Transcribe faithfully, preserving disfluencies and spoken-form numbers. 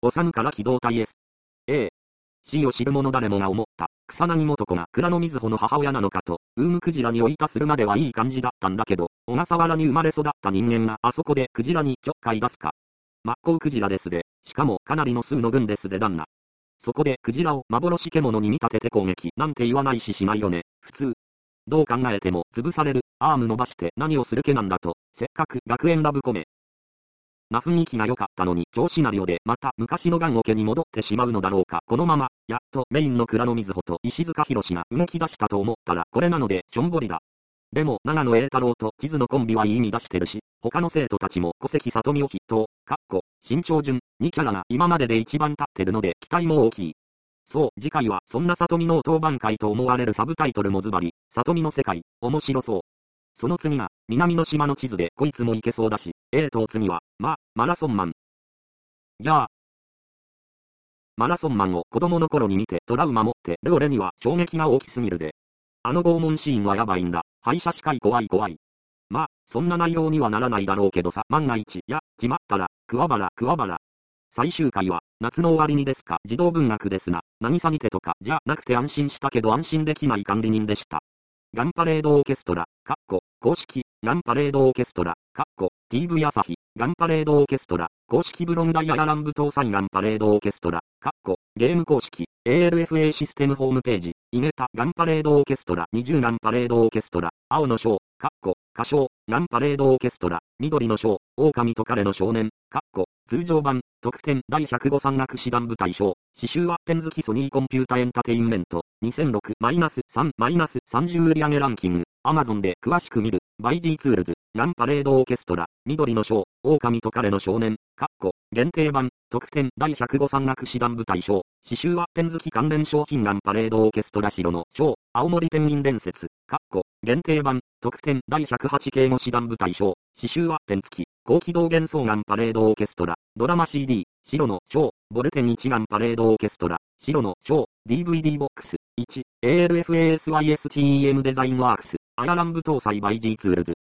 おさむから機動隊 エス。A。C を知る者誰もが思った。草薙素子が倉野瑞穂の母親なのかと、ウームクジラに追いたするまではいい感じだったんだけど、小笠原に生まれ育った人間があそこでクジラにちょっかい出すか。マッコウクジラですで、しかもかなりの数の群ですで旦那。そこでクジラを幻獣に見立てて攻撃なんて言わないししないよね、普通。どう考えても潰される、アーム伸ばして何をする気なんだと、せっかく学園ラブコメ。な雰囲気が良かったのに、超シナリオでまた昔のガンオケに戻ってしまうのだろうか。このまま、やっとメインの倉野瑞穂と石塚博が動き出したと思ったら、これなので、しょんぼりだ。でも、長野栄太郎と地図のコンビはいい意味出してるし、他の生徒たちも小関里美を筆頭、かっこ、新潮順、にキャラが今までで一番立ってるので、期待も大きい。そう、次回はそんな里美の当番会と思われるサブタイトルもズバリ、里美の世界、面白そう。その次が、南の島の地図でこいつもいけそうだし、えーと次は、ま、マラソンマン。じゃあ、マラソンマンを子供の頃に見てトラウマ持ってる俺には衝撃が大きすぎるで。あの拷問シーンはやばいんだ。廃車視界怖い怖い。まあ、そんな内容にはならないだろうけどさ、万が一、や、決まったら、桑原、桑原。最終回は、夏の終わりにですか、児童文学ですな、渚にてとか、じゃなくて安心したけど安心できない管理人でした。ガンパレードオーケストラ、かっこ、公式、ガンパレードオーケストラ、かっこ、ティーブイ 朝日、ガンパレードオーケストラ、公式ブロンダイヤランブ搭載ガンパレードオーケストラ、かっこ、ゲーム公式、エーエルエフエー システムホームページ、イゲタ、ガンパレードオーケストラ、にじゅうガンパレードオーケストラ、青の章、かっこ、歌唱、ガンパレードオーケストラ、緑の章、狼と彼の少年、かっこ、通常版、特典だいひゃくご山岳師団部大賞、刺繍はペン好きソニーコンピュータエンタテインメント、にせんろく さん さんじゅう売上ランキング、アマゾンで詳しく見る、バイ G ツールズ、ガンパレードオーケストラ、緑の章、狼と彼の少年、かっこ、限定版、特典だいひゃくご山岳師団部大賞、刺繍はペン好き関連商品ガンパレードオーケストラ白の章、青森ペンギン伝説、かっこ、限定版、特典だいひゃくはち警護師団部大賞、刺繍はペン付き、高機動幻想ガンパレードオーケストラ、ドラマ シーディー、白の章、ボルテンいちガンパレードオーケストラ、白の章、ディーブイディー ボックス、いち、エーエルエフエーエスワイエスティーエム デザインワークス、アヤラン部搭載バイ G ツールズ。